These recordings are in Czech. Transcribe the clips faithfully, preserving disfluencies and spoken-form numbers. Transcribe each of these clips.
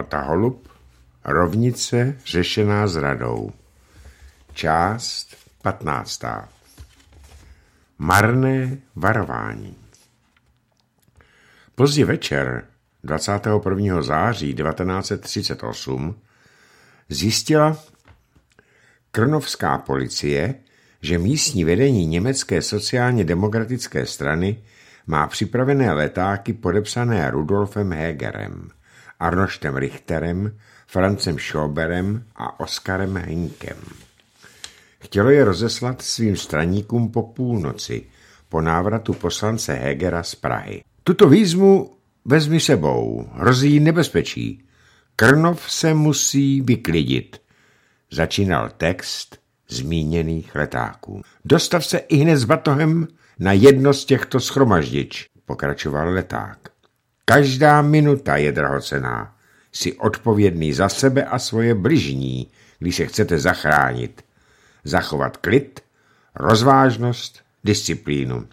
Alta Holub, rovnice řešená zradou. Část patnáctá. Marné varování. Pozdě večer dvacátého prvního září devatenáct set třicet osm zjistila krnovská policie, že místní vedení německé sociálně demokratické strany má připravené letáky podepsané Rudolfem Hegerem, Arnoštem Richterem, Francem Schoberem a Oskarem Henkem. Chtělo je rozeslat svým straníkům po půlnoci, po návratu poslance Hegera z Prahy. Tuto výzvu vezmi sebou, hrozí nebezpečí. Krnov se musí vyklidit, začínal text zmíněných letáků. Dostav se ihned s batohem na jedno z těchto shromaždič, pokračoval leták. Každá minuta je drahocenná. Jsi odpovědný za sebe a svoje bližní, když se chcete zachránit. Zachovat klid, rozvážnost, disciplínu.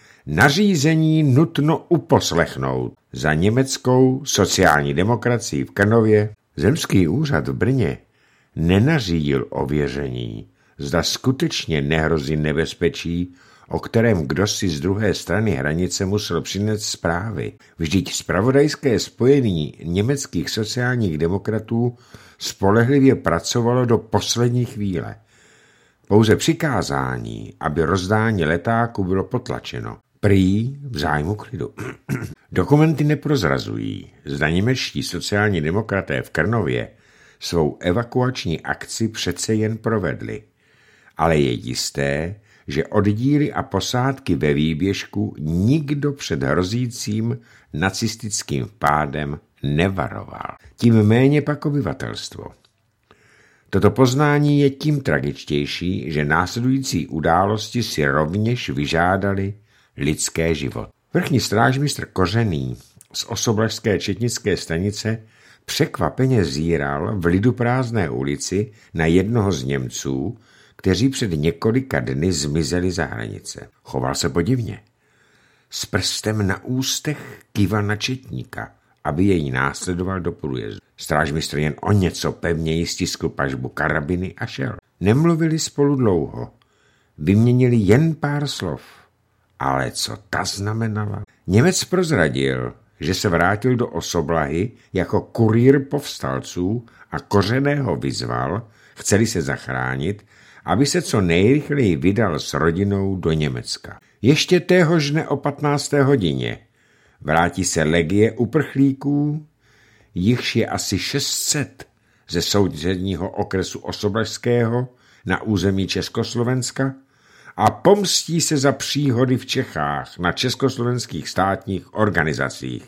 Nařízení nutno uposlechnout. Za německou sociální demokracii v Krnově zemský úřad v Brně nenařídil ověření, zda skutečně nehrozí nebezpečí, o kterém kdosi z druhé strany hranice musel přinést zprávy. Vždyť zpravodajské spojení německých sociálních demokratů spolehlivě pracovalo do poslední chvíle. Pouze přikázání, aby rozdání letáku bylo potlačeno. Prý v zájmu klidu. Dokumenty neprozrazují, zda němečtí sociální demokraté v Krnově svou evakuační akci přece jen provedli. Ale je jisté, že oddíly a posádky ve výběžku nikdo před hrozícím nacistickým vpádem nevaroval. Tím méně pak obyvatelstvo. Toto poznání je tím tragičtější, že následující události si rovněž vyžádali lidské život. Vrchní strážmistr Kořený z Osoblažské četnické stanice překvapeně zíral v liduprázdné ulici na jednoho z Němců, kteří před několika dny zmizeli za hranice. Choval se podivně. S prstem na ústech kýval na četníka, aby jej následoval do průjezdu. Strážmistr jen o něco pevněji stiskl pažbu karabiny a šel. Nemluvili spolu dlouho. Vyměnili jen pár slov. Ale co ta znamenala? Němec prozradil, že se vrátil do Osoblahy jako kurýr povstalců a Kořeného vyzval, chceli se zachránit, aby se co nejrychleji vydal s rodinou do Německa. Ještě téhož dne o patnácté hodině vrátí se legie uprchlíků, jichž je asi šest set ze sousedního okresu Osoblažského na území Československa a pomstí se za příhody v Čechách na československých státních organizacích,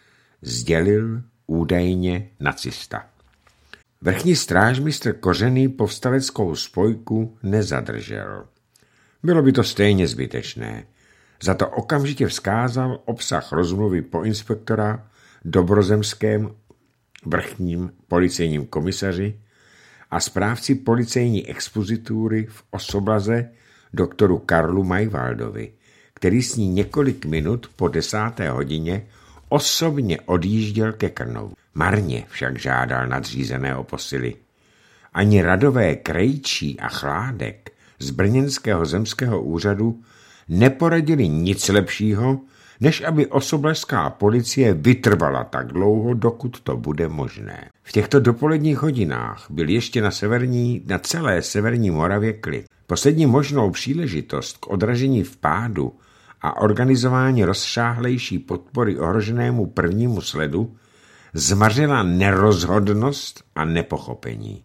sdělil údajně nacista. Vrchní strážmistr Kořený povstaleckou spojku nezadržel. Bylo by to stejně zbytečné. Za to okamžitě vzkázal obsah rozmluvy po inspektora Dobrozemském vrchním policejním komisaři a správci policejní expozitury v Osoblaze doktoru Karlu Majvaldovi, který s ní několik minut po desáté hodině osobně odjížděl ke Krnovu. Marně však žádal nadřízeného posily. Ani radové Krejčí a Chládek z brněnského zemského úřadu neporadili nic lepšího, než aby osoblažská policie vytrvala tak dlouho, dokud to bude možné. V těchto dopoledních hodinách byl ještě na, severní, na celé severní Moravě klid. Poslední možnou příležitost k odražení vpádu a organizování rozšáhlejší podpory ohroženému prvnímu sledu zmařila nerozhodnost a nepochopení.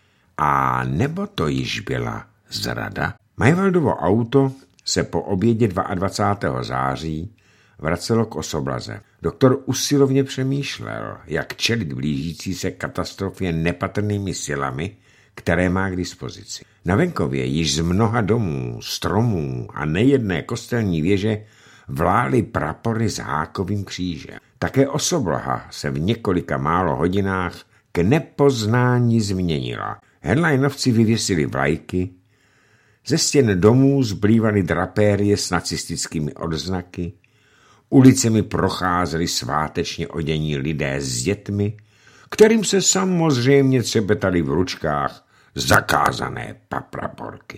A nebo to již byla zrada? Majvaldovo auto se po obědě dvacátého druhého září vracelo k Osoblaze. Doktor usilovně přemýšlel, jak čelit blížící se katastrofě nepatrnými silami, které má k dispozici. Na venkově již z mnoha domů, stromů a nejedné kostelní věže vlály prapory s hákovým křížem. Také Osoblaha se v několika málo hodinách k nepoznání změnila. Headlinovci vyvěsili vlajky, ze stěn domů zblívaly drapérie s nacistickými odznaky, ulicemi procházeli svátečně odění lidé s dětmi, kterým se samozřejmě třepetaly v ručkách zakázané papraporky.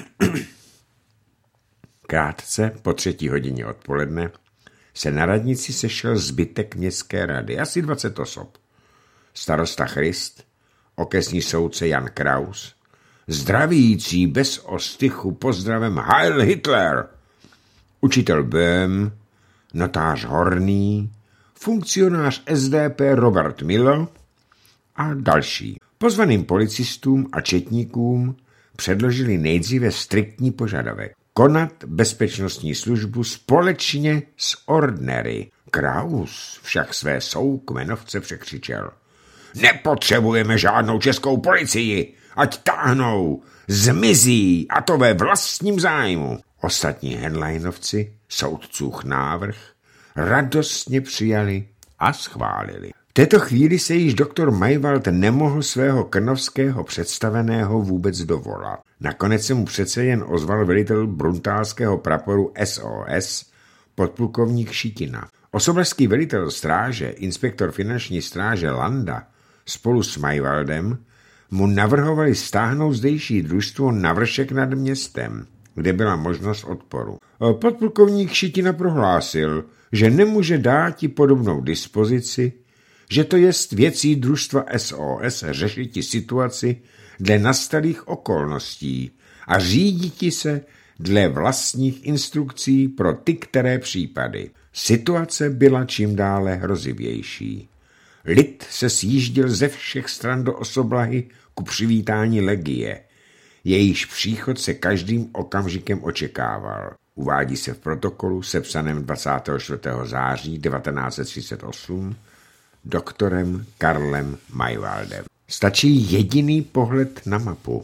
Krátce po třetí hodině odpoledne se na radnici sešel zbytek městské rady, asi dvacet osob. Starosta Christ, okresní soudce Jan Kraus, zdravící bez ostychu pozdravem Heil Hitler, učitel Böhm, notář Horný, funkcionář S D P Robert Miller a další. Pozvaným policistům a četníkům předložili nejdříve striktní požadavek konat bezpečnostní službu společně s ordnery. Kraus však své soukmenovce překřičel. Nepotřebujeme žádnou českou policii, ať táhnou, zmizí, a to ve vlastním zájmu. Ostatní henleinovci, soudcův návrh, radostně přijali a schválili. V této chvíli se již doktor Maywald nemohl svého krnovského představeného vůbec dovolat. Nakonec se mu přece jen ozval velitel bruntálského praporu S O S, podplukovník Šitina. Osoblařský velitel stráže, inspektor finanční stráže Landa, spolu s Maywaldem, mu navrhovali stáhnout zdejší družstvo na vršek nad městem, kde byla možnost odporu. Podplukovník Šitina prohlásil, že nemůže dáti podobnou dispozici, že to jest věcí družstva S O S řešiti situaci dle nastalých okolností a říditi se dle vlastních instrukcí pro ty, které případy. Situace byla čím dále hrozivější. Lid se sjížděl ze všech stran do Osoblahy ku přivítání legie. Jejíž příchod se každým okamžikem očekával. Uvádí se v protokolu sepsaném dvacátého čtvrtého září devatenáct set třicet osm doktorem Karlem Maywaldem. Stačí jediný pohled na mapu.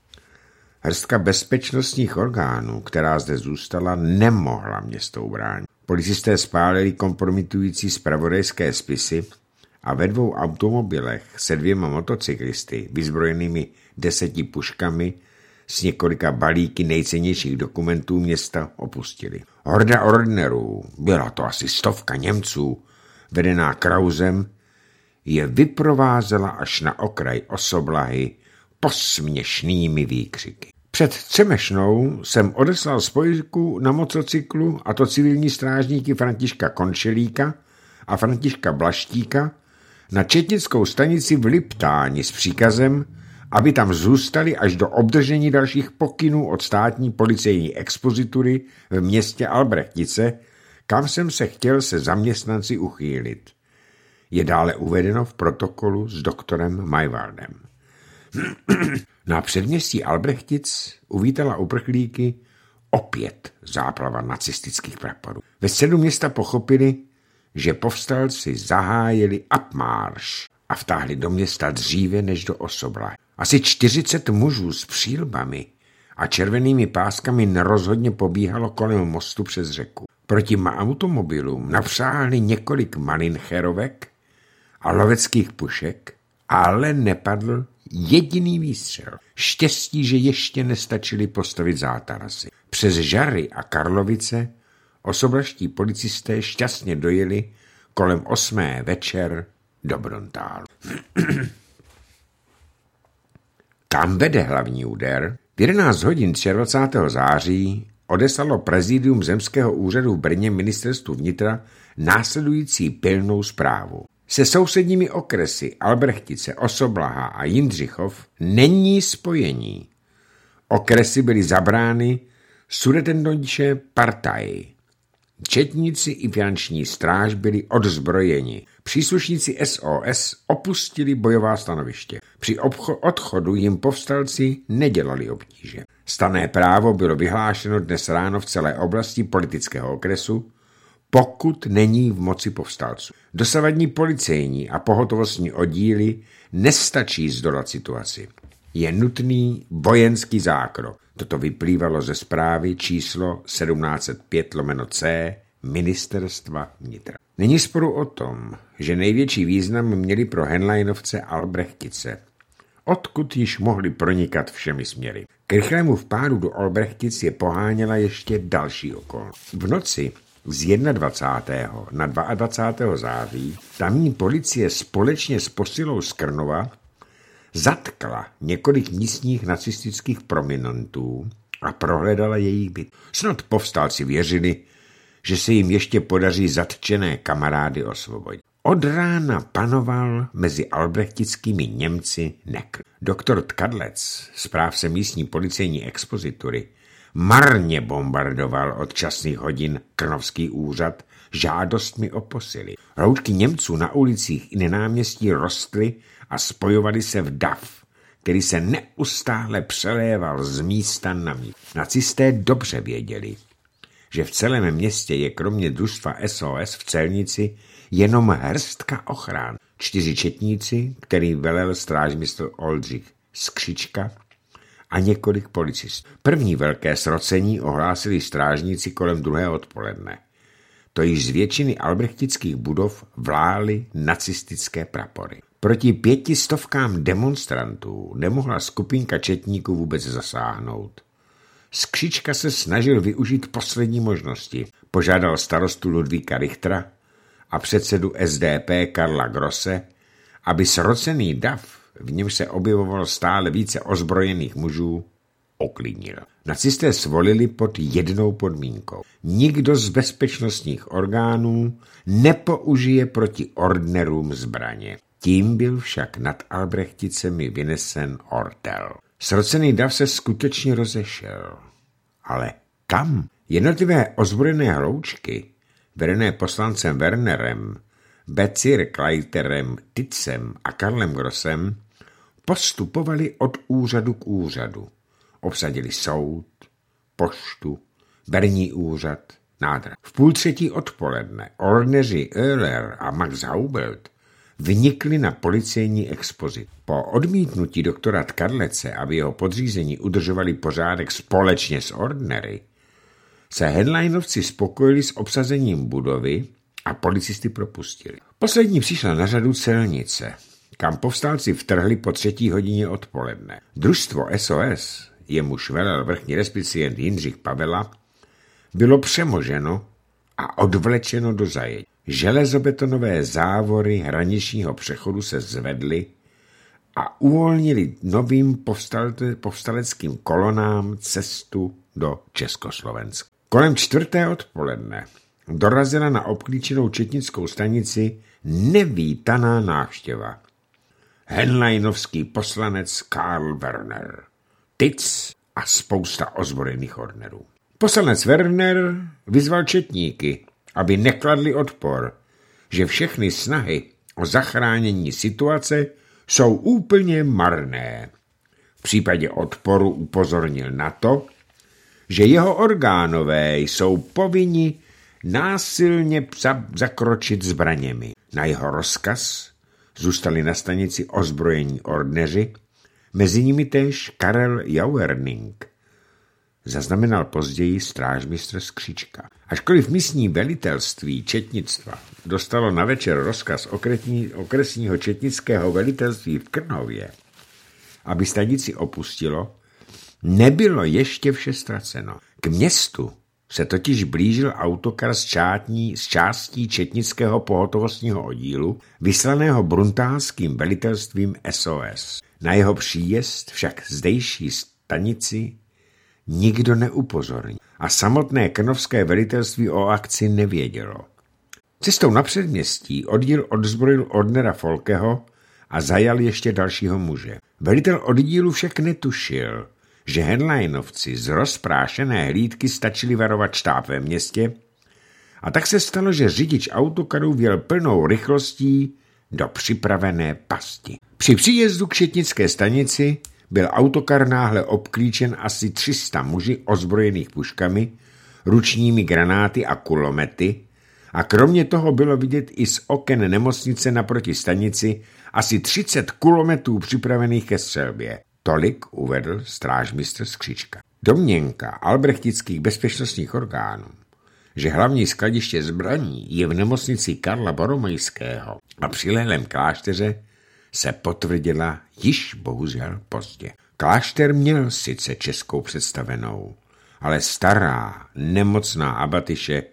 Hrstka bezpečnostních orgánů, která zde zůstala, nemohla město ubránit. Policisté spálili kompromitující zpravodajské spisy a ve dvou automobilech se dvěma motocyklisty vyzbrojenými deseti puškami s několika balíky nejcennějších dokumentů města opustili. Horda ordnerů, byla to asi stovka Němců, vedená Krausem, je vyprovázela až na okraj Osoblahy posměšnými výkřiky. Před Třemešnou jsem odeslal spojku na motocyklu, a to civilní strážníky Františka Končelíka a Františka Blaštíka, na četnickou stanici v Liptáni s příkazem, aby tam zůstali až do obdržení dalších pokynů od státní policejní expozitury v městě Albrechtice, kam jsem se chtěl se zaměstnanci uchýlit. Je dále uvedeno v protokolu s doktorem Maywaldem. Na předměstí Albrechtic uvítala uprchlíky opět záplava nacistických praporů. Ve středu města pochopili, že povstalci zahájili abmarš a vtáhli do města dříve než do Osoblahy. Asi čtyřicet mužů s přílbami a červenými páskami nerozhodně pobíhalo kolem mostu přes řeku. Proti automobilům napřáhli několik malincherovek a loveckých pušek, ale nepadl jediný výstřel. Štěstí, že ještě nestačili postavit zátarasy. Přes Žary a Karlovice osoblaští policisté šťastně dojeli kolem osmé večer do Bruntálu. Kam vede hlavní úder? V jedenáct hodin dvacátého třetího září odeslalo prezidium Zemského úřadu v Brně ministerstvu vnitra následující pilnou zprávu. Se sousedními okresy Albrechtice, Osoblaha a Jindřichov není spojení. Okresy byly zabrány Sudetendoče partaji. Četníci i finanční stráž byli odzbrojeni. Příslušníci S O S opustili bojová stanoviště. Při odchodu jim povstalci nedělali obtíže. Stanné právo bylo vyhlášeno dnes ráno v celé oblasti politického okresu, pokud není v moci povstalců. Dosavadní policejní a pohotovostní oddíly nestačí zdolat situaci. Je nutný vojenský zákrok. Toto vyplývalo ze zprávy číslo sedmnáct set pět lomeno C ministerstva vnitra. Není sporu o tom, že největší význam měli pro Henleinovce Albrechtice, odkud již mohli pronikat všemi směry. K rychlému vpádu do Albrechtic je poháněla ještě další okolnost. V noci Z dvacátého prvního na dvacátého druhého září tamní policie společně s posilou z Krnova zatkla několik místních nacistických prominentů a prohledala jejich byt. Snad povstalci věřili, že se jim ještě podaří zatčené kamarády osvobodit. Od rána panoval mezi albrechtickými Němci nekl. Doktor Tkadlec, správce místní policejní expozitury, marně bombardoval od časných hodin krnovský úřad žádostmi o posily. Roušky Němců na ulicích i na náměstí rostly a spojovaly se v dav, který se neustále přeléval z místa na místo. Nacisté dobře věděli, že v celém městě je kromě družstva S O S v Celnici jenom hrstka ochrán. Čtyři četníci, který velel strážmistr Oldřich Skřička, a několik policistů. První velké srocení ohlásili strážníci kolem druhé odpoledne. To již z většiny albrechtických budov vlály nacistické prapory. Proti pěti stovkám demonstrantů nemohla skupinka četníků vůbec zasáhnout. Skřička se snažil využít poslední možnosti. Požádal starostu Ludvíka Richtera a předsedu S D P Karla Grosse, aby srocený dav, v něm se objevovalo stále více ozbrojených mužů, uklidnil. Nacisté svolili pod jednou podmínkou. Nikdo z bezpečnostních orgánů nepoužije proti ordnerům zbraně. Tím byl však nad Albrechticemi vynesen ortel. Srocený dav se skutečně rozešel. Ale kam? Jednotlivé ozbrojené hloučky, vedené poslancem Wernerem, Bezirkleiterem Titzem a Karlem Grossem, postupovali od úřadu k úřadu. Obsadili soud, poštu, berní úřad, nádrž. V půl třetí odpoledne ordneři Euler a Max Haubelt vnikli na policejní expozit. Po odmítnutí doktora Tkadlece, aby jeho podřízení udržovali pořádek společně s ordnery, se Henleinovci spokojili s obsazením budovy a policisty propustili. Poslední přišla na řadu Celnice, kam povstalci vtrhli po třetí hodině odpoledne. Družstvo S O S, jemuž velel vrchní respicient Jindřich Pavela, bylo přemoženo a odvlečeno do zajetí. Železobetonové závory hraničního přechodu se zvedly a uvolnili novým povstaleckým kolonám cestu do Československa. Kolem čtvrté odpoledne dorazila na obklíčenou četnickou stanici nevítaná návštěva. Henleinovský poslanec Karl Werner, Titz a spousta ozbrojených ordnerů. Poslanec Werner vyzval četníky, aby nekladli odpor, že všechny snahy o zachránění situace jsou úplně marné. V případě odporu upozornil na to, že jeho orgánové jsou povinni násilně zakročit zbraněmi. Na jeho rozkaz zůstali na stanici ozbrojení ordneři, mezi nimi též Karel Jauerning, zaznamenal později strážmistr Skřička. Ačkoliv místní velitelství četnictva dostalo na večer rozkaz okresní, okresního četnického velitelství v Krnově, aby stanici opustilo, nebylo ještě vše ztraceno. K městu se totiž blížil autokar z, čátní, z částí četnického pohotovostního oddílu, vyslaného bruntálským velitelstvím S O S. Na jeho příjezd však zdejší stanici nikdo neupozornil a samotné krnovské velitelství o akci nevědělo. Cestou na předměstí oddíl odzbrojil ordnera Folkeho a zajal ještě dalšího muže. Velitel oddílu však netušil, že Henleinovci z rozprášené hlídky stačili varovat štáb ve městě, a tak se stalo, že řidič autokaru vjel plnou rychlostí do připravené pasti. Při příjezdu k četnické stanici byl autokar náhle obklíčen asi tři sta muži ozbrojených puškami, ručními granáty a kulomety, a kromě toho bylo vidět i z oken nemocnice naproti stanici asi třicet kulometů připravených ke střelbě. Tolik uvedl strážmistr Skřička. Domněnka albrechtických bezpečnostních orgánů, že hlavní skladiště zbraní je v nemocnici Karla Boromejského a přilehlém klášteře, se potvrdila již bohužel pozdě. Klášter měl sice českou představenou, ale stará, nemocná abatyše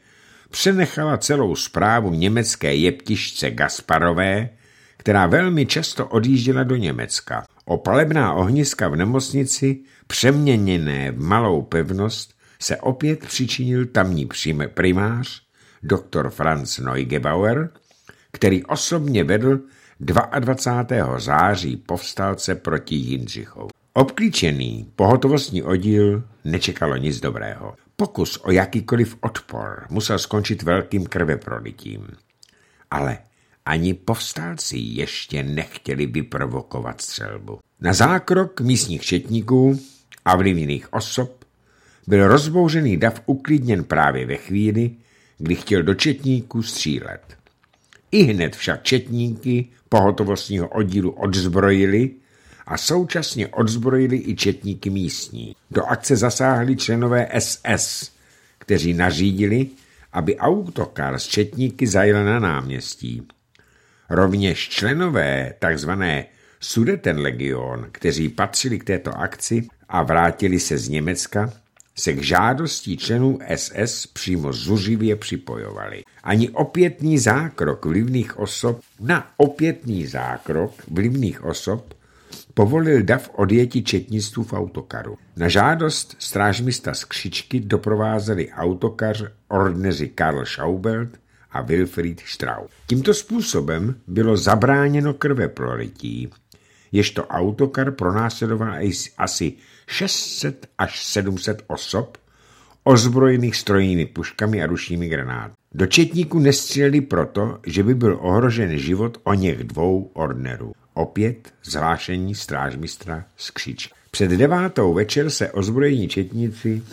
přenechala celou správu německé jeptišce Gasparové, která velmi často odjížděla do Německa. O palebná ohniska v nemocnici, přeměněné v malou pevnost, se opět přičinil tamní primář, doktor Franz Neugebauer, který osobně vedl dvacátého druhého září povstalce proti Jindřichovi. Obklíčený pohotovostní oddíl nečekalo nic dobrého. Pokus o jakýkoliv odpor musel skončit velkým krveprolitím. Ale ani povstalci ještě nechtěli vyprovokovat střelbu. Na zákrok místních četníků a vlivných osob byl rozbouřený dav uklidněn právě ve chvíli, kdy chtěl do četníků střílet. I hned však četníky pohotovostního oddílu odzbrojili a současně odzbrojili i četníky místní. Do akce zasáhli členové S S, kteří nařídili, aby autokar s četníky zajel na náměstí. Rovněž členové tzv. Sudetenlegion, kteří patřili k této akci a vrátili se z Německa, se k žádostí členů S S přímo zuřivě připojovali. Ani opětný zákrok vlivných osob na opětný zákrok vlivných osob povolil dav odjetí četnictvu v autokaru. Na žádost strážmista z Křičky doprovázeli autokař ordneři Karl Schaubelt a Wilfried Strauch. Tímto způsobem bylo zabráněno krveprolití, ježto autokar pronásledoval asi šest set až sedm set osob, ozbrojených strojními puškami a ručními granáty. Do četníků nestřelili proto, že by byl ohrožen život o něch dvou ordnerů. Opět zvlášení strážmistra z Křičky. Před devátou večer se ozbrojení četníci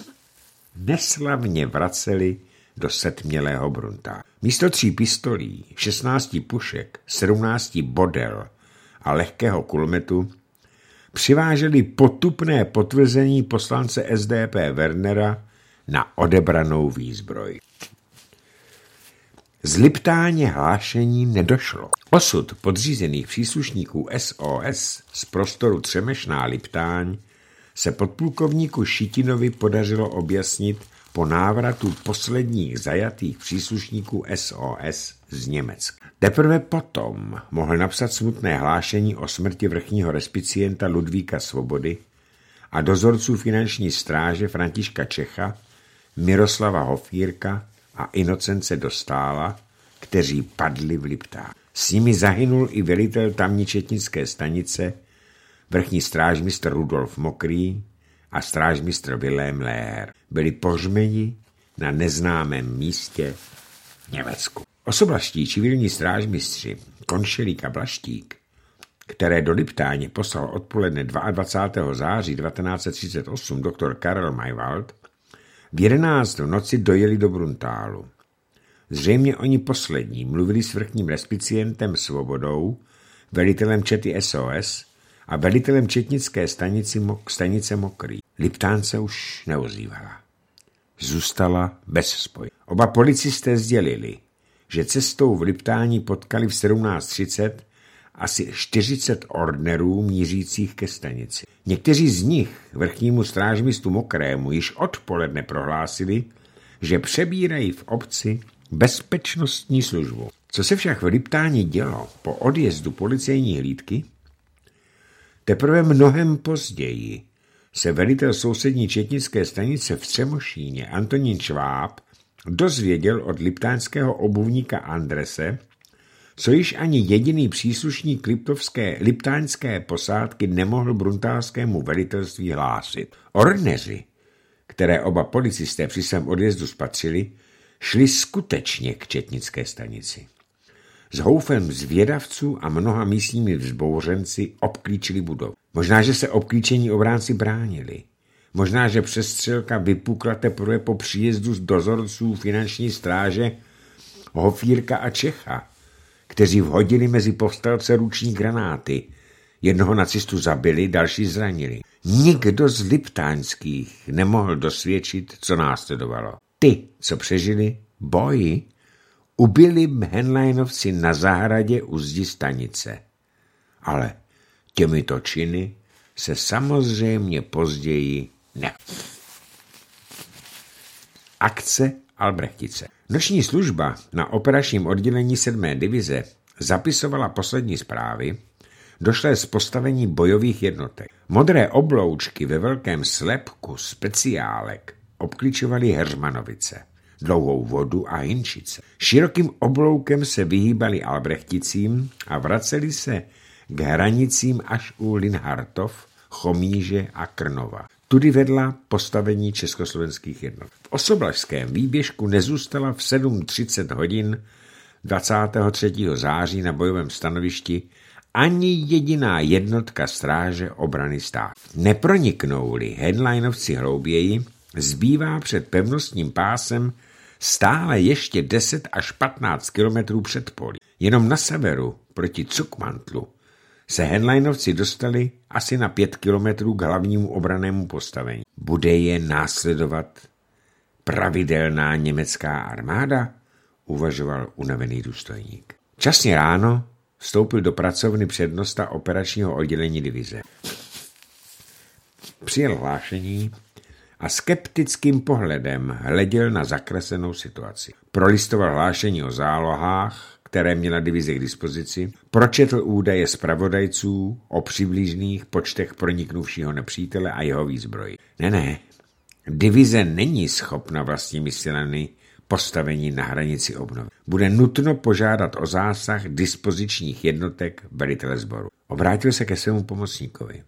neslavně vraceli do setmělého Bruntálu. Místo tří pistolí, šestnácti pušek, sedmnácti bodel a lehkého kulometu přiváželi potupné potvrzení poslance S D P Wernera na odebranou výzbroj. Z Liptáně hlášení nedošlo. Osud podřízených příslušníků S O S z prostoru Třemešná Liptáň se podplukovníku Šitinovi podařilo objasnit po návratu posledních zajatých příslušníků S O S z Německa. Teprve potom mohl napsat smutné hlášení o smrti vrchního respicienta Ludvíka Svobody a dozorců finanční stráže Františka Čecha, Miroslava Hofírka a Inocence Dostála, kteří padli v Liptáni. S nimi zahynul i velitel tamní četnické stanice, vrchní strážmistr Rudolf Mokrý a strážmistr Vilém Léhr. Byli pohřbeni na neznámém místě v Německu. Osoblaští civilní strážmistři Konšelík a Blaštík, které do Liptáně poslal odpoledne dvacátého druhého září devatenáct set třicet osm doktor Karel Maywald, v jedenáct v noci dojeli do Bruntálu. Zřejmě oni poslední mluvili s vrchním respicientem Svobodou, velitelem čety S O S a velitelem četnické stanici, stanice Mokrý. Liptán se už neozývala. Zůstala bez spoje. Oba policisté sdělili, že cestou v Liptáni potkali v sedmnáct třicet asi čtyřicet ordnerů mířících ke stanici. Někteří z nich vrchnímu strážmistu Mokrému již odpoledne prohlásili, že přebírají v obci bezpečnostní službu. Co se však v Liptáni dělo po odjezdu policejní hlídky? Teprve mnohem později se velitel sousední četnické stanice v Třemošíně Antonín Šváb dozvěděl od liptánského obuvníka Andrese, co již ani jediný příslušník liptovské, liptánské posádky nemohl bruntálskému velitelství hlásit. Ordneři, které oba policisté při svém odjezdu spatřili, šli skutečně k četnické stanici. S houfem zvědavců a mnoha místními vzbouřenci obklíčili budovu. Možná, že se obklíčení obránci bránili. Možná, že přestřelka vypukla teprve po příjezdu z dozorců finanční stráže Hofírka a Čecha, kteří vhodili mezi povstalce ruční granáty. Jednoho nacistu zabili, další zranili. Nikdo z liptáňských nemohl dosvědčit, co následovalo. Ty, co přežili boji, ubili Henleinovci na zahradě u zdi stanice. Ale těmito činy se samozřejmě později ne. Akce Albrechtice. Noční služba na operačním oddělení sedmé divize zapisovala poslední zprávy došlé z postavení bojových jednotek. Modré obloučky ve velkém slepku speciálek obklíčovaly Heřmanovice, Dlouhou vodu a Hinčice. Širokým obloukem se vyhýbali Albrechticím a vraceli se k hranicím až u Linhartov, Chomíže a Krnova. Tudy vedla postavení československých jednotek. V Osoblažském výběžku nezůstala v sedm třicet hodin dvacátého třetího září na bojovém stanovišti ani jediná jednotka stráže obrany státu. Neproniknou-li Henleinovci hlouběji, zbývá před pevnostním pásem stále ještě deset až patnáct kilometrů před polí. Jenom na severu proti Cukmantlu se Henleinovci dostali asi na pět kilometrů k hlavnímu obrannému postavení. Bude je následovat pravidelná německá armáda? Uvažoval unavený důstojník. Časně ráno vstoupil do pracovny přednosta operačního oddělení divize. Přijel hlášení a skeptickým pohledem hleděl na zakreslenou situaci. Prolistoval hlášení o zálohách, které měla divize k dispozici, pročetl údaje zpravodajců o přibližných počtech proniknuvšího nepřítele a jeho výzbroji. Ne, ne, divize není schopna vlastními silami postavení na hranici obnovy. Bude nutno požádat o zásah dispozičních jednotek velitele sboru. Obrátil se ke svému pomocníkovi.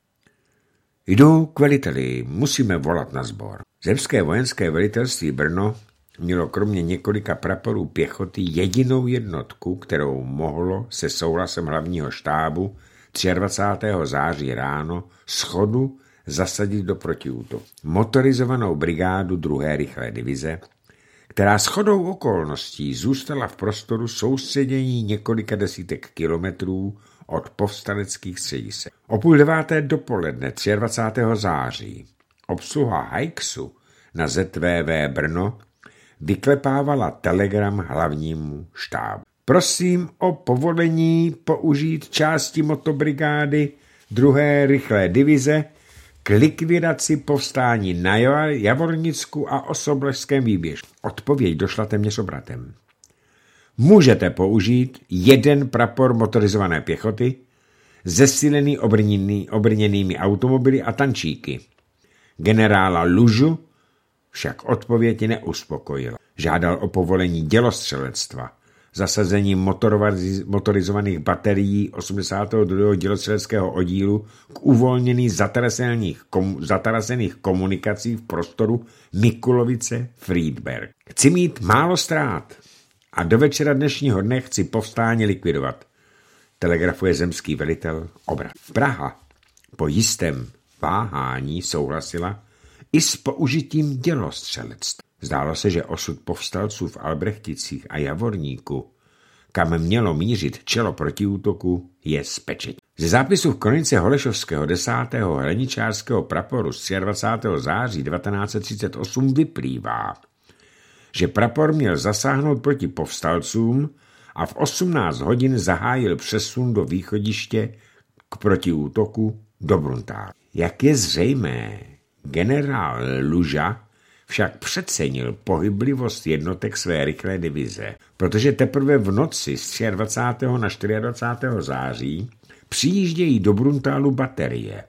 Jdu k veliteli, musíme volat na sbor. Zemské vojenské velitelství Brno mělo kromě několika praporů pěchoty jedinou jednotku, kterou mohlo se souhlasem hlavního štábu dvacátého třetího září ráno schodu zasadit do protiútoku. Motorizovanou brigádu druhé rychlé divize, která shodou okolností zůstala v prostoru soustředění několika desítek kilometrů od povstaleckých středisek. O půl deváté dopoledne dvacátého třetího září obsluha Hajksu na Z V V Brno vyklepávala telegram hlavnímu štábu. Prosím o povolení použít části motobrigády druhé rychlé divize k likvidaci povstání na Javornicku a Osoblažském výběžku. Odpověď došla téměř obratem. Můžete použít jeden prapor motorizované pěchoty, zesílený obrněný, obrněnými automobily a tančíky. Generála Lužu však odpověď neuspokojila. Žádal o povolení dělostřelectva, zasazení motorizovaných baterií osmdesátého druhého dělostřeleckého oddílu k uvolnění zatarasených, kom, zatarasených komunikací v prostoru Mikulovice-Friedberg. Chci mít málo ztrát a do večera dnešního dne chci povstání likvidovat, telegrafuje zemský velitel obrat. Praha po jistém váhání souhlasila i s použitím dělostřelectva. Zdálo se, že osud povstalců v Albrechticích a Javorníku, kam mělo mířit čelo protiútoku, je spečeť. Ze zápisu v kronice Holešovského desátého hraničářského praporu z dvacátého třetího září devatenáct set třicet osm vyplývá, že prapor měl zasáhnout proti povstalcům a v osmnáct hodin zahájil přesun do východiště k protiútoku do Bruntálu. Jak je zřejmé, generál Luža však přecenil pohyblivost jednotek své rychlé divize, protože teprve v noci z dvacátého třetího na dvacátého čtvrtého září přijíždějí do Bruntálu baterie.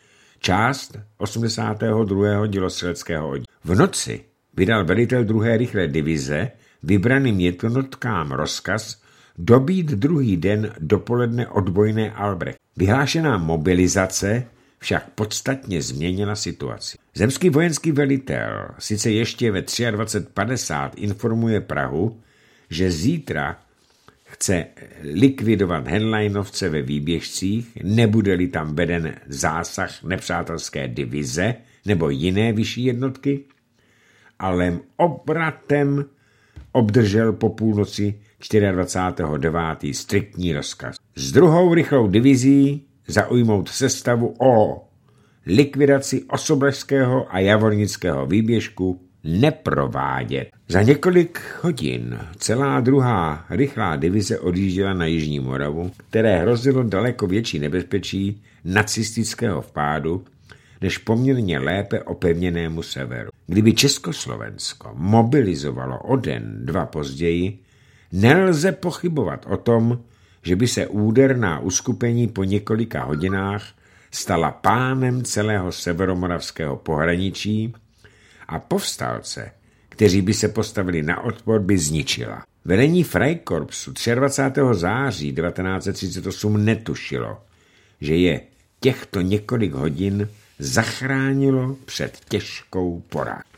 Část osmdesátého druhého dělostřeleckého oddílu. V noci vydal velitel druhé rychlé divize vybraným jednotkám rozkaz dobít druhý den dopoledne odbojné Albrecht. Vyhlášená mobilizace však podstatně změnila situaci. Zemský vojenský velitel sice ještě ve dvacet tři padesát informuje Prahu, že zítra chce likvidovat Henleinovce ve výběžcích, nebude-li tam veden zásah nepřátelské divize nebo jiné vyšší jednotky, ale obratem obdržel po půlnoci dvacátého čtvrtého devátého striktní rozkaz. S druhou rychlou divizí zaujmout sestavu o likvidaci Osoblažského a Javornického výběžku neprovádět. Za několik hodin celá druhá rychlá divize odjížděla na Jižní Moravu, které hrozilo daleko větší nebezpečí nacistického vpádu než poměrně lépe opevněnému severu. Kdyby Československo mobilizovalo o den, dva později, nelze pochybovat o tom, že by se úderná uskupení po několika hodinách stala pánem celého severomoravského pohraničí a povstalce, kteří by se postavili na odpor, by zničila. Vedení Freikorpsu dvacátého třetího září devatenáct set třicet osm netušilo, že je těchto několik hodin zachránilo před těžkou porážkou.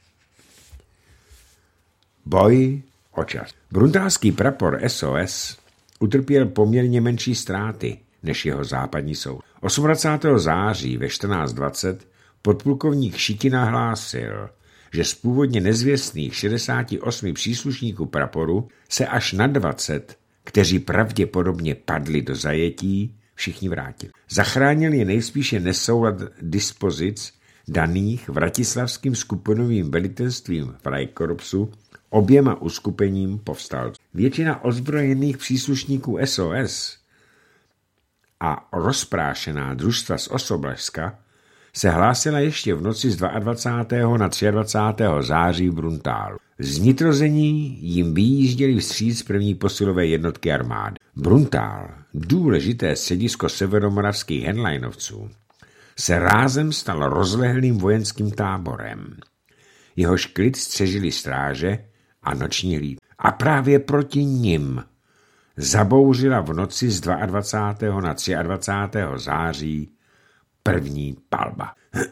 Boj o čas. Bruntálský prapor S O S utrpěl poměrně menší ztráty než jeho západní soud. dvacátého osmého září ve čtrnáct dvacet podplukovník Šitina hlásil, že z původně nezvěstných šedesáti osmi příslušníků praporu se až na dvacet, kteří pravděpodobně padli do zajetí, všichni vrátili. Zachránil je nejspíše nesoulad dispozic daných vratislavským skupinovým velitelstvím Freikorpsu oběma uskupením povstalců. Většina ozbrojených příslušníků S O S a rozprášená družstva z Osoblažska se hlásila ještě v noci z dvacátého druhého na dvacátého třetího září v Bruntálu. Z nitrození jim vyjížděli vstříc první posilové jednotky armády. Bruntál, důležité středisko severomoravských henleinovců, se rázem stal rozlehlým vojenským táborem. Jehož klid střežili stráže a noční hlídky. A právě proti nim zabouřila v noci z dvacátého druhého na dvacátého třetího září první palba.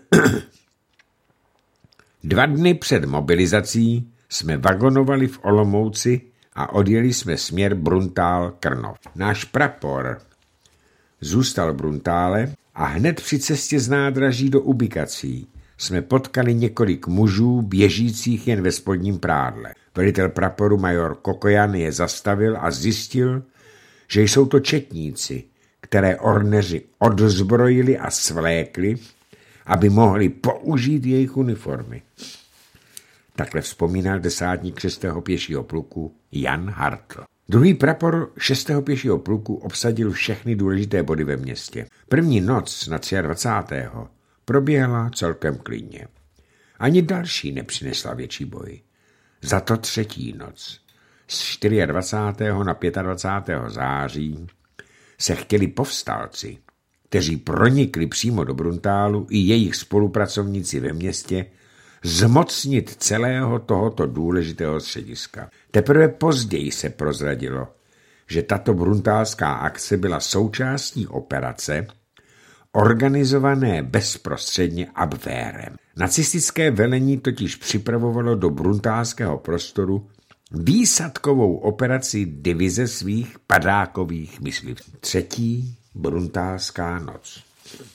Dva dny před mobilizací jsme vagonovali v Olomouci a odjeli jsme směr Bruntál-Krnov. Náš prapor zůstal v Bruntále a hned při cestě z nádraží do ubikací jsme potkali několik mužů běžících jen ve spodním prádle. Velitel praporu major Kokojan je zastavil a zjistil, že jsou to četníci, které orneři odzbrojili a svlékli, aby mohli použít jejich uniformy. Takhle vzpomínal desátník šestého pěšího pluku Jan Hartl. Druhý prapor šestého pěšího pluku obsadil všechny důležité body ve městě. První noc na dvacátého třetího proběhla celkem klidně. Ani další nepřinesla větší boj. Za to třetí noc z dvacátého čtvrtého na dvacátého pátého září se chtěli povstalci, kteří pronikli přímo do Bruntálu, i jejich spolupracovníci ve městě, zmocnit celého tohoto důležitého střediska. Teprve později se prozradilo, že tato bruntálská akce byla součástí operace organizované bezprostředně Abwehrem. Nacistické velení totiž připravovalo do bruntálského prostoru výsadkovou operaci divize svých padákových myslivců. Třetí bruntálská noc.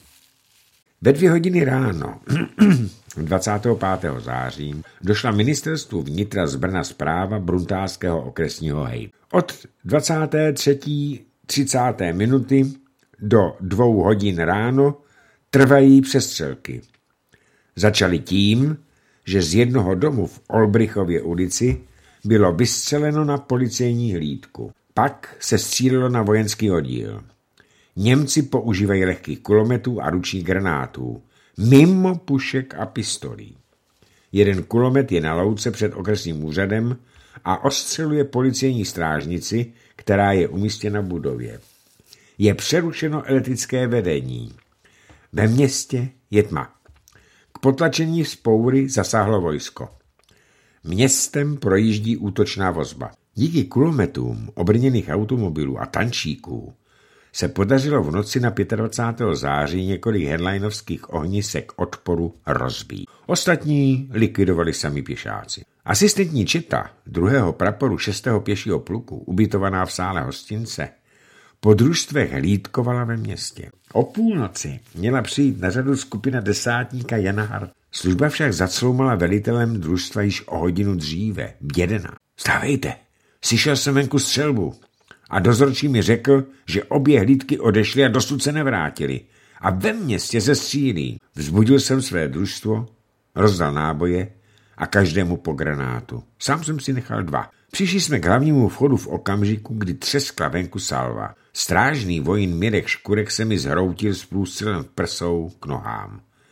Ve dvě hodiny ráno dvacátého pátého září došla ministerstvu vnitra z Brna zpráva bruntálského okresního hejtmana. Od dvacáté třetí třicáté minuty do dvou hodin ráno trvají přestřelky. Začaly tím, že z jednoho domu v Olbrichově ulici bylo vystřeleno na policejní hlídku. Pak se střílelo na vojenský oddíl. Němci používají lehkých kulometů a ručních granátů, mimo pušek a pistolí. Jeden kulomet je na louce před okresním úřadem a ostřeluje policejní strážnici, která je umístěna v budově. Je přerušeno elektrické vedení. Ve městě je tma. K potlačení vzpoury zasáhlo vojsko. Městem projíždí útočná vozba. Díky kulometům obrněných automobilů a tančíků se podařilo v noci na dvacátého pátého září několik headlinovských ohnisek odporu rozbít. Ostatní likvidovali sami pěšáci. Asistentní četa druhého praporu šestého pěšího pluku, ubytovaná v sále hostince, po družstvech hlídkovala ve městě. O půlnoci měla přijít na řadu skupina desátníka Jana Hart. Služba však zacloumala velitelem družstva již o hodinu dříve, bědena. Stávejte, slyšel jsem venku střelbu. A dozorčí mi řekl, že obě hlídky odešly a dosud se nevrátili. A ve městě se střílí. Vzbudil jsem své družstvo, rozdal náboje a každému po granátu. Sám jsem si nechal dva. Přišli jsme k hlavnímu vchodu v okamžiku, kdy třeskla venku salva. Strážný vojín Mirek Škurek se mi zhroutil s průstřelem v prsou k nohám.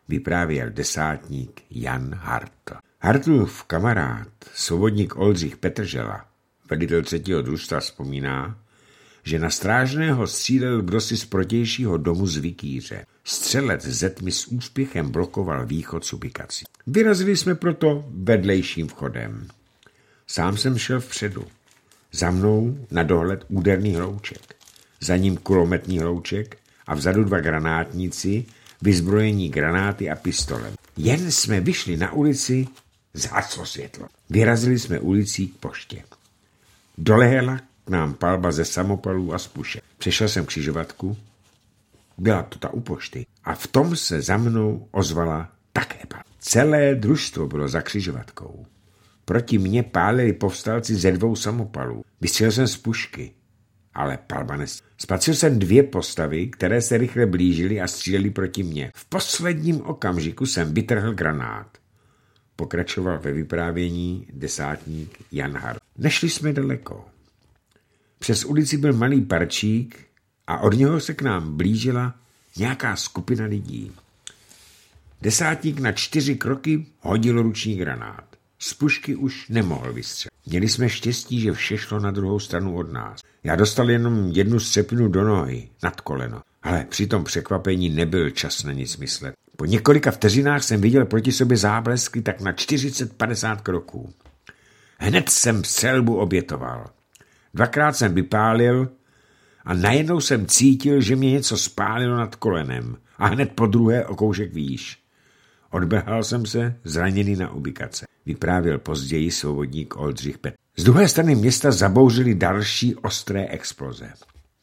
vyprávěl desátník Jan Hartl. Hartlův kamarád, svobodník Oldřich Petržela, velitel třetího družstva, vzpomíná, že na strážného střílel kdosi z protějšího domu z Vikýře. Střelec ze tmy s úspěchem blokoval východ s ubikací. Vyrazili jsme proto vedlejším vchodem. Sám jsem šel vpředu. Za mnou na dohled úderný hlouček. Za ním kulometní hlouček a vzadu dva granátníci, vyzbrojení granáty a pistolem. Jen jsme vyšli na ulici, zhaslo světlo. Vyrazili jsme ulicí k poště. Dolehla k nám palba ze samopalů a z pušek. Přešel jsem křižovatku, byla to ta u pošty, a v tom se za mnou ozvala také palba. Celé družstvo bylo za křižovatkou. Proti mně pálili povstalci ze dvou samopalů. Vystřelil jsem z pušky, ale palba nes. Spatřil jsem dvě postavy, které se rychle blížily a stříleli proti mně. V posledním okamžiku jsem vytrhl granát. Pokračoval ve vyprávění desátník Jan Hartl. Nešli jsme daleko. Přes ulici byl malý parčík a od něho se k nám blížila nějaká skupina lidí. Desátník na čtyři kroky hodil ruční granát. Z pušky už nemohl vystřelit. Měli jsme štěstí, že vše šlo na druhou stranu od nás. Já dostal jenom jednu střepinu do nohy, nad koleno, ale při tom překvapení nebyl čas na nic myslet. Po několika vteřinách jsem viděl proti sobě záblesky tak na čtyřicet padesát kroků. Hned jsem střelbu obětoval. Dvakrát jsem vypálil a najednou jsem cítil, že mě něco spálilo nad kolenem a hned po druhé o koušek výš. Odběhal jsem se, zraněný na ubikace. Vyprávěl později svobodník Oldřich Petr. Z druhé strany města zabouřily další ostré exploze.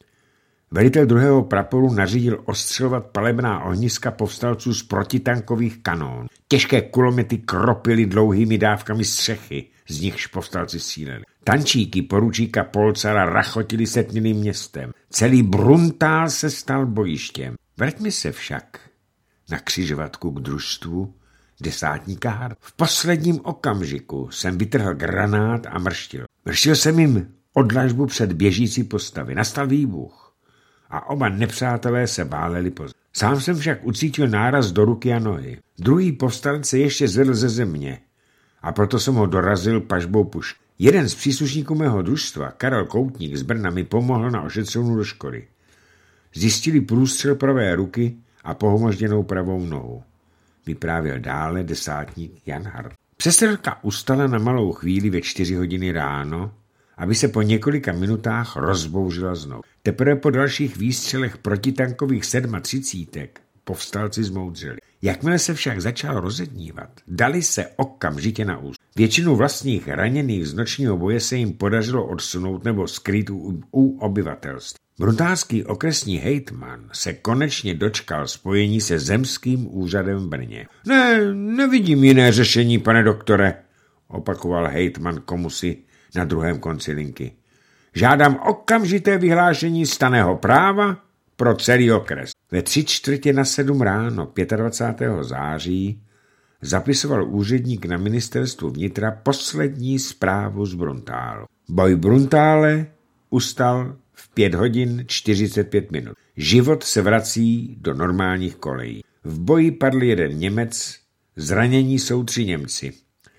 Velitel druhého praporu nařídil ostřelovat palebná ohniska povstalců z protitankových kanón. Těžké kulomety kropily dlouhými dávkami střechy, z nichž povstalci stříleli. Tančíky poručíka Polcara rachotili setměným městem. Celý Bruntál se stal bojištěm. Vraťme se však na křižovatku k družstvu desátníka Hartl. V posledním okamžiku jsem vytrhl granát a mrštil. Mrštil jsem jim odlažbu před běžící postavy. Nastal výbuch a oba nepřátelé se váleli pozadu. Sám jsem však ucítil náraz do ruky a nohy. Druhý povstalec se ještě zvedl ze země a proto jsem ho dorazil pažbou pušky. Jeden z příslušníků mého družstva, Karel Koutník z Brna, mi pomohl na ošetřovnu do školy. Zjistili průstřel pravé ruky a pohomožděnou pravou nohu. Vyprávěl dále desátník Jan Hartl. Přestřelka ustala na malou chvíli ve čtyři hodiny ráno, aby se po několika minutách rozbouřila znovu. Teprve po dalších výstřelech protitankových sedmatřicítek povstalci zmoudřeli. Jakmile se však začal rozednívat, dali se okamžitě na úst. Většinu vlastních raněných z nočního boje se jim podařilo odsunout nebo skrýt u, u obyvatelstva. Bruntálský okresní hejtman se konečně dočkal spojení se zemským úřadem v Brně. Ne, nevidím jiné řešení, pane doktore, opakoval hejtman komusi na druhém konci linky. Žádám okamžité vyhlášení stanného práva pro celý okres. Ve tři čtvrtě na sedm ráno dvacátého pátého září zapisoval úředník na ministerstvu vnitra poslední zprávu z Bruntálu. Boj Bruntále ustal v pět hodin čtyřicet pět minut. Život se vrací do normálních kolejí. V boji padl jeden Němec, zranění jsou tři Němci.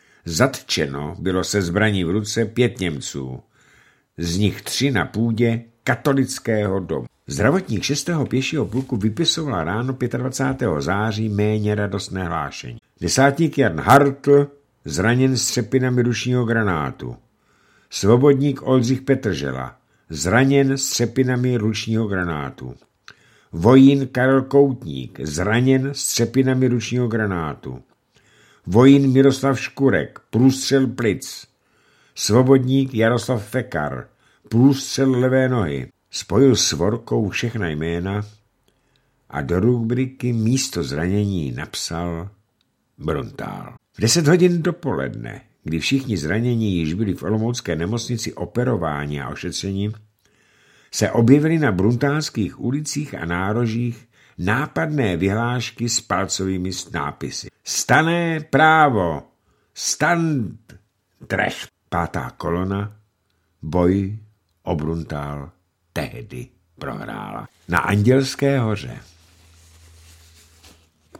Zatčeno bylo se zbraní v ruce pět Němců, z nich tři na půdě katolického domu. Zdravotník šestého pěšího pluku vypisoval ráno dvacátého pátého září méně radostné hlášení. Desátník Jan Hartl zraněn střepinami ručního granátu. Svobodník Oldřich Petržela zraněn střepinami ručního granátu. Vojín Karel Koutník zraněn střepinami ručního granátu. Vojín Miroslav Škurek průstřel plic. Svobodník Jaroslav Fekar průstřel levé nohy. Spojil s Vorkou všechna jména a do rubriky místo zranění napsal Bruntál. V deset hodin dopoledne, kdy všichni zranění již byli v olomoucké nemocnici operováni a ošetřeni, se objevily na bruntálských ulicích a nárožích nápadné vyhlášky s palcovými nápisy. Stané právo, stand trecht. Pátá kolona, boj o Bruntál tehdy prohrála. Na Andělské hoře. K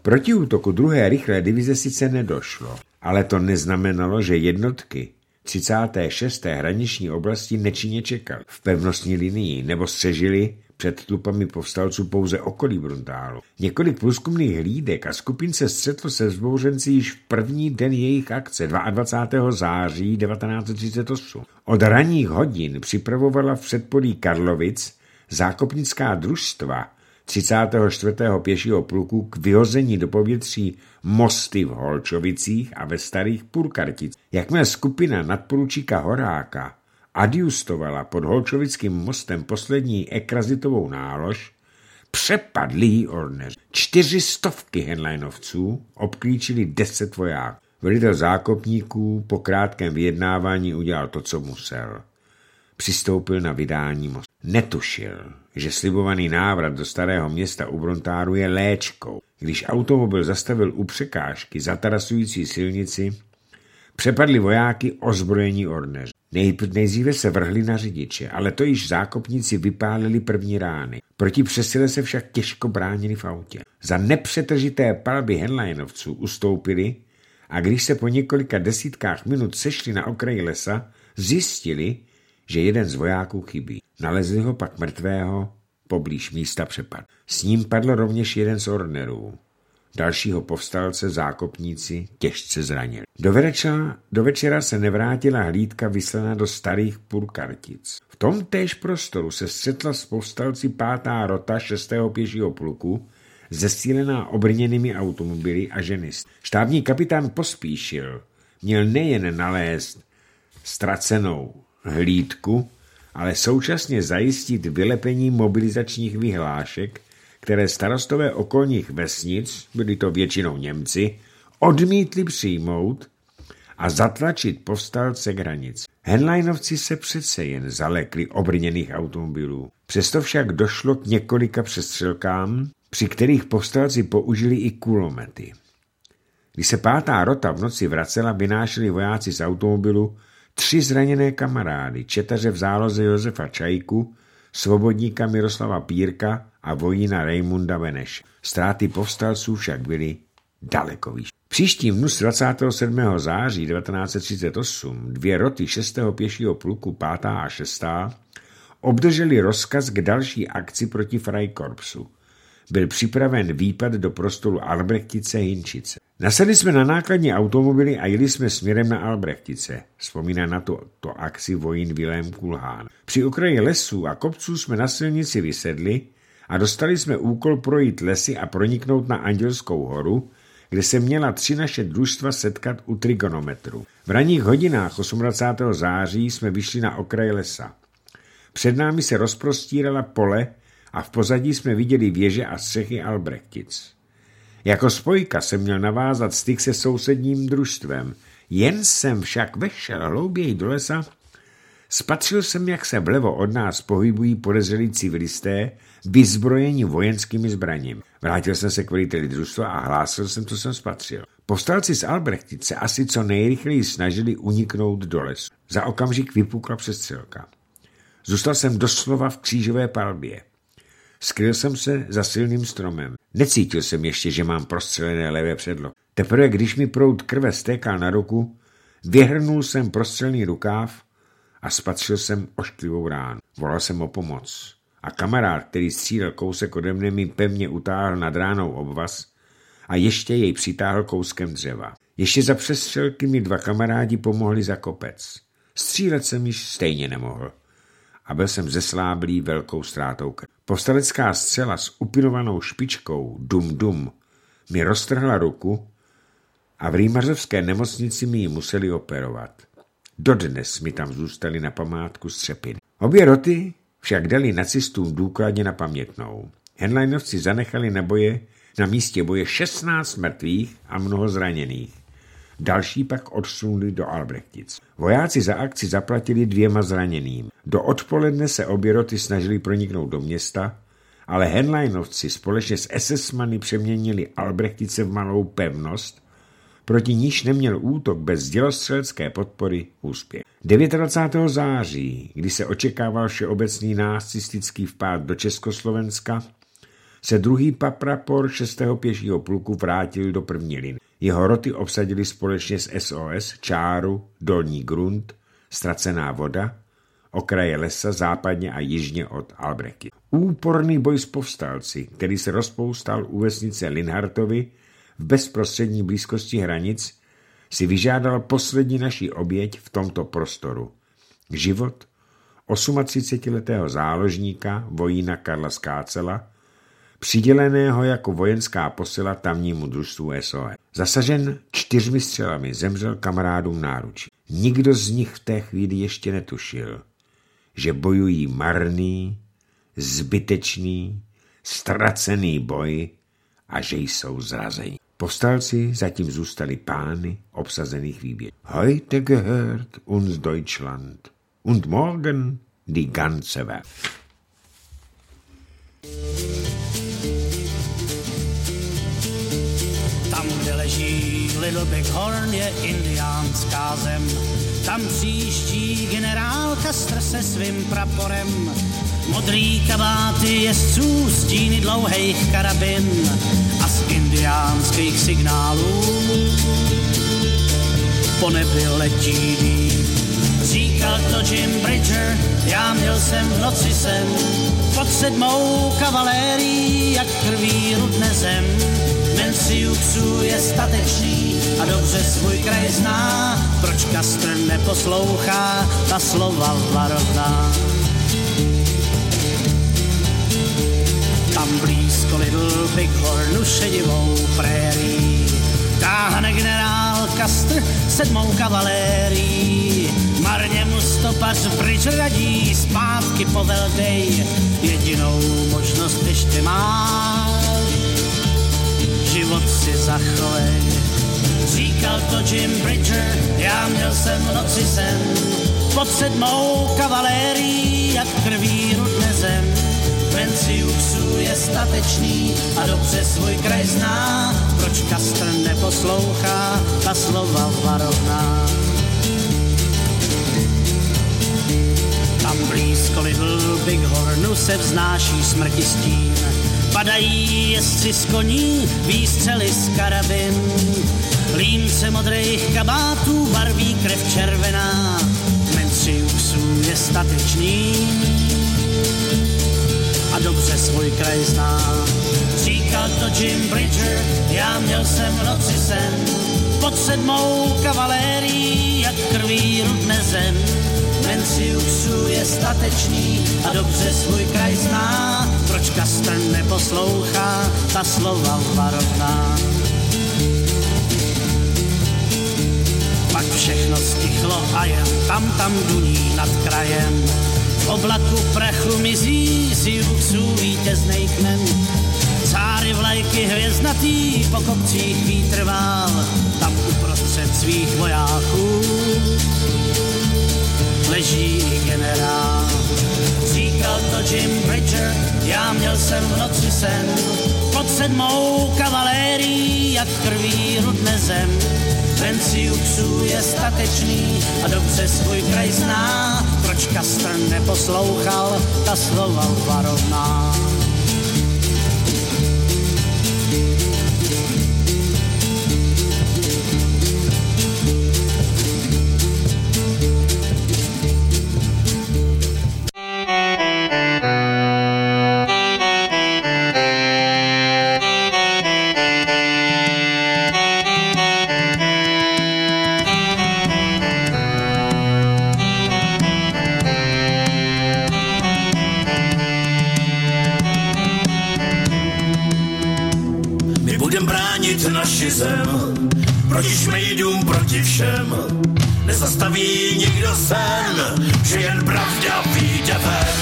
protiútoku druhé rychlé divize sice nedošlo, ale to neznamenalo, že jednotky třicáté šesté hraniční oblasti nečinně čekali v pevnostní linii nebo střežili před tlupami povstalců pouze okolí Bruntálu. Několik průzkumných hlídek a skupin se střetlo se vzbouřenci již v první den jejich akce dvacátého druhého září devatenáct set třicet osm. Od ranních hodin připravovala v předpolí Karlovic zákopnická družstva třicátého čtvrtého pěšího pluku k vyhození do povětří mosty v Holčovicích a ve Starých Purkarticích. Jakmile skupina nadporučíka Horáka adjustovala pod Holčovickým mostem poslední ekrazitovou nálož, přepadli jí orneři. Čtyři stovky henleinovců obklíčili deset vojáků. Velitel zákopníků po krátkém vyjednávání udělal to, co musel. Přistoupil na vydání mostu. Netušil, že slibovaný návrat do starého města u Bruntáru je léčkou. Když automobil zastavil u překážky za tarasující silnici, přepadli vojáky ozbrojení orneři. Nejdříve se vrhli na řidiče, ale to již zákopníci vypálili první rány. Proti přesile se však těžko bránili v autě. Za nepřetržité palby henleinovců ustoupili a když se po několika desítkách minut sešli na okraji lesa, zjistili, že jeden z vojáků chybí. Nalezli ho pak mrtvého poblíž místa přepadu. S ním padl rovněž jeden z ornerů. Dalšího povstalce zákopníci těžce zranili. Do večera, do večera se nevrátila hlídka vyslaná do Starých Purkartic. V tomtéž prostoru se střetla s povstalci pátá rota šestého pěšího pluku, zesílená obrněnými automobily a ženist. Štábní kapitán Pospíšil měl nejen nalézt ztracenou hlídku, ale současně zajistit vylepení mobilizačních vyhlášek, které starostové okolních vesnic, byli to většinou Němci, odmítli přijmout a zatlačit povstalce k hranici. Henleinovci se přece jen zalekli obrněných automobilů. Přesto však došlo k několika přestřelkám, při kterých povstalci použili i kulomety. Když se pátá rota v noci vracela, vynášeli vojáci z automobilu tři zraněné kamarády, četaře v záloze Josefa Čajku, svobodníka Miroslava Pírka a vojína Rejmunda Veneše. Ztráty povstalců však byly daleko výš. Příštím dnu dvacátého sedmého září devatenáct set třicet osm dvě roty šestého pěšího pluku pátá a šestá obdrželi rozkaz k další akci proti Freikorpsu. Byl připraven výpad do prostoru Albrechtice Hinčice. Nasedli jsme na nákladní automobily a jeli jsme směrem na Albrechtice. Vzpomíná na to, to akci vojín Vilém Kulhán. Při okraji lesů a kopců jsme na silnici vysedli a dostali jsme úkol projít lesy a proniknout na Andělskou horu, kde se měla tři naše družstva setkat u trigonometru. V ranních hodinách dvacátého osmého září jsme vyšli na okraj lesa. Před námi se rozprostírala pole a v pozadí jsme viděli věže a střechy Albrechtic. Jako spojka jsem měl navázat styk se sousedním družstvem. Jen jsem však vešel hlouběji do lesa, spatřil jsem, jak se vlevo od nás pohybují podezřelí civilisté, vyzbrojení vojenskými zbraněmi. Vrátil jsem se k veliteli družstva a hlásil jsem, co jsem spatřil. Povstalci z Albrechtice asi co nejrychleji snažili uniknout do lesu. Za okamžik vypukla přestřelka. Zůstal jsem doslova v křížové palbě. Skryl jsem se za silným stromem. Necítil jsem ještě, že mám prostřelené levé předlo. Teprve, když mi proud krve stékal na ruku, vyhrnul jsem prostřelný rukáv a spatřil jsem ošklivou ránu. Volal jsem o pomoc. A kamarád, který střílel kousek ode mne, mi pevně utáhl nad ránou obvaz a ještě jej přitáhl kouskem dřeva. Ještě za přestřelky mi dva kamarádi pomohli za kopec. Střílet jsem již stejně nemohl. A byl jsem zesláblý velkou ztrátou krve. Povstalecká střela s upinovanou špičkou dum dum mi roztrhla ruku a v Rýmařovské nemocnici mi ji museli operovat. Dodnes mi tam zůstaly na památku střepiny. Obě roty však dali nacistům důkladně na pamětnou. Henleinovci zanechali na, boje, na místě boje šestnáct mrtvých a mnoho zraněných. Další pak odsunuli do Albrechtic. Vojáci za akci zaplatili dvěma zraněným. Do odpoledne se obě roty snažili proniknout do města, ale Henleinovci společně s esesmany přeměnili Albrechtice v malou pevnost, proti níž neměl útok bez dělostřelecké podpory úspěch. dvacátého devátého září, kdy se očekával všeobecný nacistický vpád do Československa, se druhý paprapor šestého pěšího pluku vrátil do první linie. Jeho roty obsadili společně s S O S Čáru, Dolní Grunt, Ztracená voda, okraje lesa západně a jižně od Albreky. Úporný boj s povstalci, který se rozpoustal u vesnice Linhartovy v bezprostřední blízkosti hranic, si vyžádal poslední naši oběť v tomto prostoru. Život třicetiosmiletého záložníka, vojína Karla Skácela, přiděleného jako vojenská posila tamnímu družstvu S O S. Zasažen čtyřmi střelami zemřel kamarádům náručí. Nikdo z nich v té chvíli ještě netušil, že bojují marný, zbytečný, ztracený boj a že jsou zrazení. Povstalci zatím zůstali pány obsazených výběží. Heute gehört uns Deutschland und morgen die ganze Welt. Tam, kde leží Little Big Horn, je indiánská zem. Tam příští generál Custer se svým praporem. Modrý kabáty jezdců, stíny dlouhejch karabin a z indiánských signálů po nebi letí dým. Říkal to Jim Bridger, já měl jsem v noci sen pod sedmou kavalérií, jak krví rudne zem. Menciuxu je statečný a dobře svůj kraj zná, proč Custer neposlouchá ta slova varovná. Tam blízko Little Big Hornu šedivou prérii táhne generál Custer sedmou kavalérií. Marně mu stopař Bridger radí, zpátky poveldej, jedinou možnost ještě máš, život si zachovej. Říkal to Jim Bridger, já měl jsem v noci sen pod sedmou kavalérií, jak krví rudne zem. Menciuxu je statečný a dobře svůj kraj zná, proč Custer neposlouchá ta slova varovná. Tam blízko Little Big Hornu se vznáší smrti stín, padají jezdci z koní, výstřely z karabin. Límce modrých kabátů barví krev červená, Menciuxu je statečný a dobře svůj kraj zná. Říkal to Jim Bridger, já měl jsem v noci sen pod sedmou kavalérií, jak krví rudne zem. Menciuxu je statečný a dobře svůj kraj zná, proč Custer neposlouchá ta slova varovná. Pak všechno stichlo a jen tam tam duní nad krajem. V oblaku prachu mizí Siuxů vítěznej kmen. Cáry vlajky hvězdnatý po kopcích vítr vál, tam uprostřed svých vojáků leží generál. Říkal to Jim Bridger, já měl jsem v noci sen pod sedmou kavalérií, jak krví rudne zem. Menciuxu je statečný a dobře svůj kraj zná, proč Custer neposlouchal ta slova varovná. Naši zem, proti šmejdům, proti všem, nezastaví nikdo sen, že jen pravda vyjde ven.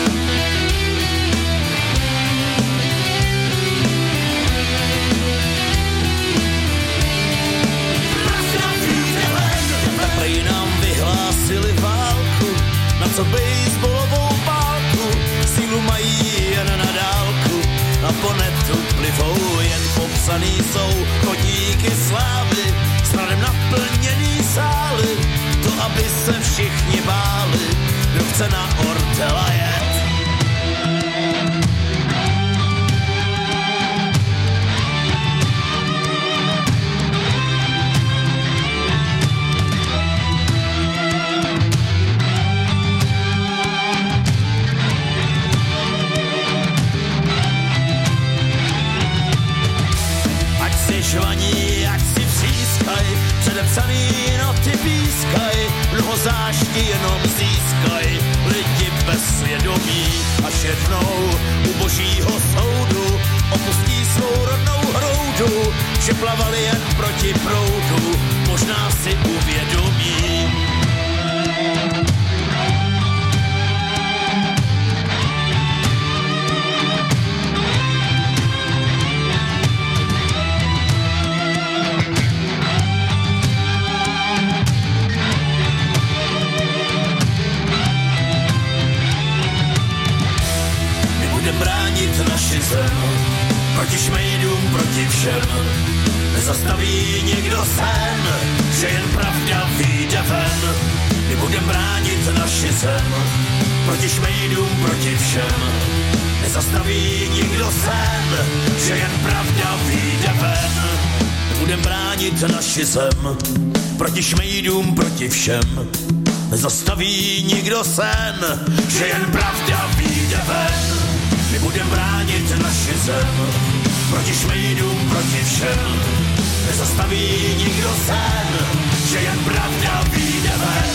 Pravda vyjde ven. Prej nám vyhlásili válku, na co bejsbolovou pálku, sílu mají jen na dálku, a po netu plivou jen popsaný jsou chodníky slávy, s radem naplněný sály, to aby se všichni báli, kdo chce na ortela pískaj, mnoho záští jenom získaj, lidi bez svědomí, až jednou u božího soudu opustí svou rodnou hroudu, že plavali jen proti proudu, možná si uvědomí. Bránit naši zem, proti šmejdům, proti všem. Nezastaví nikdo sen, že jen pravda vyjde ven. My budem bránit naši zem, proti šmejdům, proti všem. Nezastaví nikdo sen, že jen pravda vyjde ven. My budem bránit naši zem, proti šmejdům, proti všem. Nezastaví nikdo sen, že jen pravda vyjde ven. My budem bránit naši zem, proti šmejdům, proti všem. Nezastaví nikdo sen, že jen pravda vyjde ven.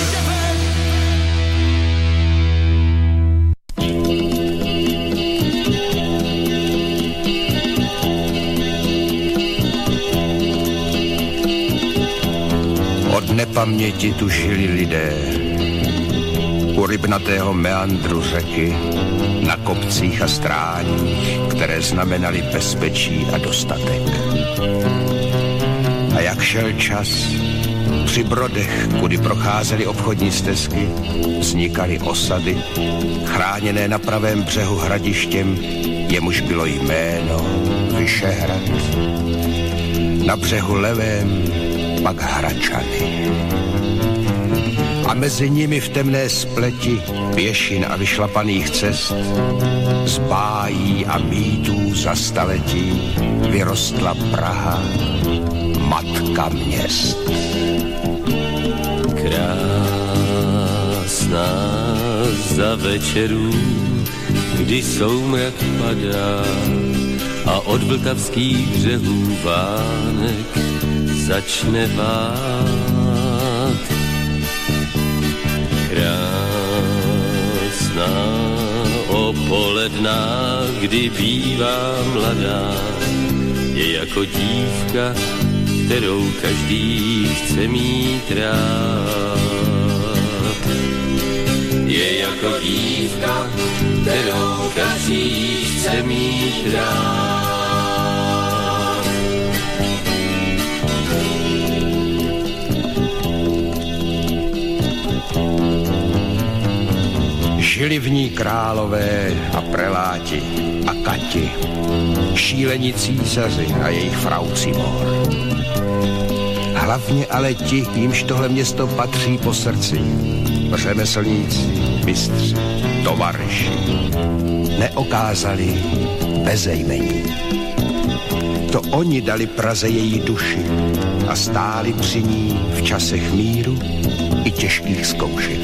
Od nepaměti tu žili lidé, u rybnatého meandru řeky, na kopcích a stráních, které znamenaly bezpečí a dostatek. A jak šel čas, při brodech, kudy procházely obchodní stezky, vznikaly osady, chráněné na pravém břehu hradištěm, jemuž bylo jméno Vyšehrad. Na břehu levém pak Hračany. A mezi nimi v temné spleti pěšin a vyšlapaných cest z bájí a mýtů za staletí vyrostla Praha, matka měst. Krásná za večerů, kdy soumrak padá a od vltavských břehů vánek začne vát. Krásná opoledná, kdy bývá mladá, je jako dívka, kterou každý chce mít rád. Je jako dívka, kterou každý chce mít rád. Žili v ní králové a preláti a kati, šílení císaři a jejich frauci mor. Hlavně ale ti, jimž tohle město patří po srdci, řemeslníci, mistři, tovaryši, neokázali bezejmení. To oni dali Praze její duši a stáli při ní v časech míru i těžkých zkoušek.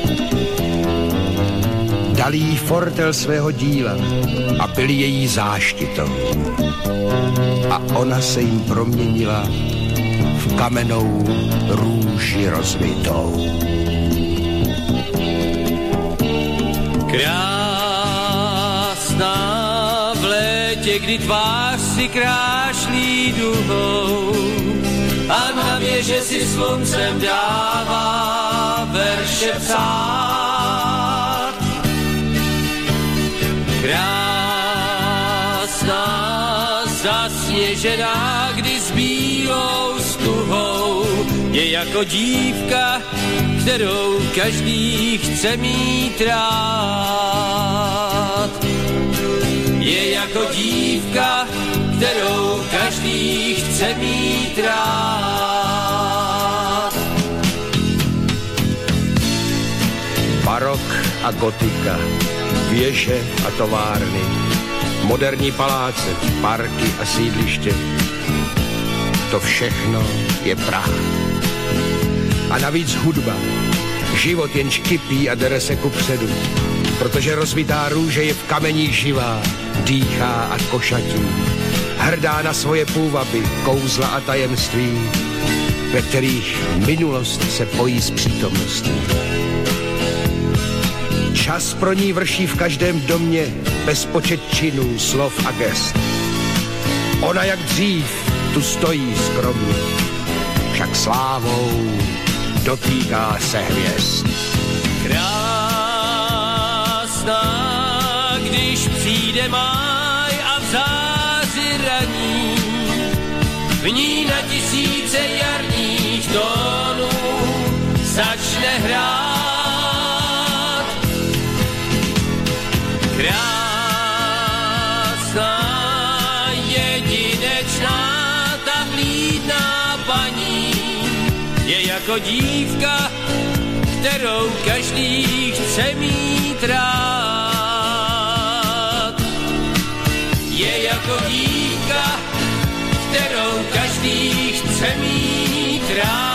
Dali jí fortel svého díla a byli její záštitou. A ona se jim proměnila v kamennou růži rozvitou. Krásná v létě, kdy tvář si krášlí duhou a na mě, že si sluncem dává verše psát. Krásná zasněžená, kdy s bílou stuhou je jako dívka, kterou každý chce mít rád. Je jako dívka, kterou každý chce mít rád. Barok a gotika, věže a továrny, moderní paláce, parky a sídliště. To všechno je prach. A navíc hudba, život jenž kypí a dere se kupředu, protože rozvitá růže je v kamení živá, dýchá a košatí, hrdá na svoje půvaby, kouzla a tajemství. ve kterých minulost se pojí s přítomností. Čas pro ní vrší v každém domě bezpočet činů, slov a gest. Ona jak dřív tu stojí skromně, však slávou dotýká se hvězd. Krásná, když přijde máj a v záři raní, v ní na tisíce jarních tónů začne hrát. Krásná, jedinečná, ta vlídná paní je jako dívka, kterou každý chce mít rád. Je jako dívka, kterou každý chce mít rád.